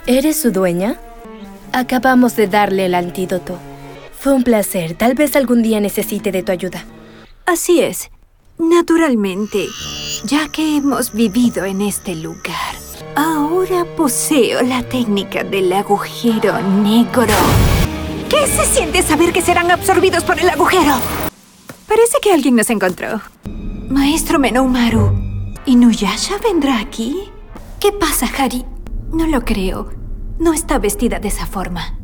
¿Eres su dueña? Acabamos de darle el antídoto. Fue un placer. Tal vez algún día necesite de tu ayuda. Así es. Naturalmente, ya que hemos vivido en este lugar, ahora poseo la técnica del agujero negro. ¿Qué se siente saber que serán absorbidos por el agujero? Parece que alguien nos encontró. Maestro Menoumaru, ¿Inuyasha vendrá aquí? ¿Qué pasa, Hari? No lo creo. No está vestida de esa forma.